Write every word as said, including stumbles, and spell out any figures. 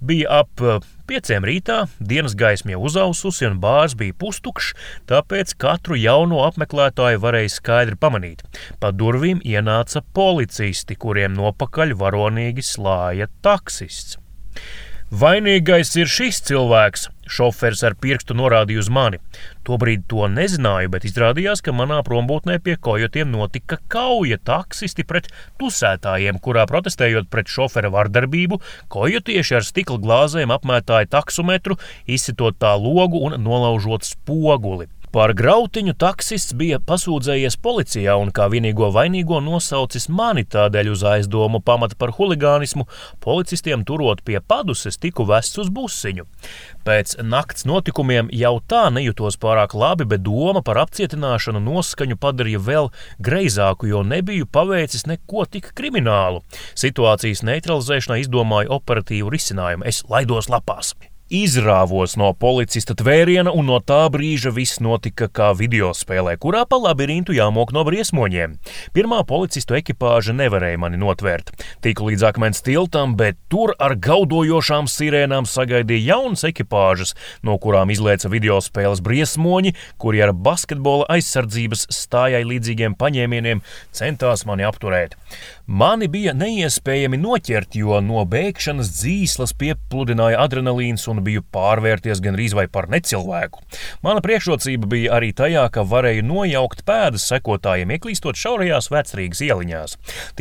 Bija ap pieciem rītā, dienas gaisma jau uzaususi un bārs bija pustukšs, tāpēc katru jauno apmeklētāju varēja skaidri pamanīt. Pa durvīm ienāca policisti, kuriem nopakaļ varonīgi slāja taksists. Vainīgais ir šis cilvēks, šoferis ar pirkstu norādīja uz mani. Tobrīd to nezināju, bet izrādījās, ka manā prombūtnē pie kojotiem notika kauja taksisti pret tusētājiem, kurā protestējot pret šofera vardarbību, kojotieši ar stikla glāzēm apmētāja taksometru, izsitot tā logu un nolaužot spoguli. Par grautiņu taksists bija pasūdzējies policijā un kā vienīgo vainīgo nosaucis mani, tādēļ uz aizdomu pamata par huligānismu policistiem turot pie paduses tiku vests uz busiņu. Pēc nakts notikumiem jau tā nejutos pārāk labi, bet doma par apcietināšanu noskaņu padarīja vēl greizāku, jo nebiju paveicis neko tik kriminālu. Situācijas neutralizēšanai izdomāju operatīvu risinājumu. Es laidos lapās. Izrāvos no policista tvēriena, un no tā brīža viss notika kā videospēlē, kurā pa labirintu jāmok no briesmoņiem. Pirmā policistu ekipāža nevarēja mani notvērt. Tiku līdz akmens tiltam, bet tur ar gaudojošām sirēnām sagaidīja jaunas ekipāžas, no kurām izlēca videospēles briesmoņi, kuri ar basketbola aizsardzības stājai līdzīgiem paņēmieniem centās mani apturēt. Mani bija neiespējami noķert, jo no bēgšanas dzīslas piepludināja adrenalīns un biju pārvērties gandrīz vai par necilvēku. Mana priekšrocība bija arī tajā, ka varēju nojaukt pēdas sekotājiem, ieklīstot šaurajās Vecrīgas ieliņās.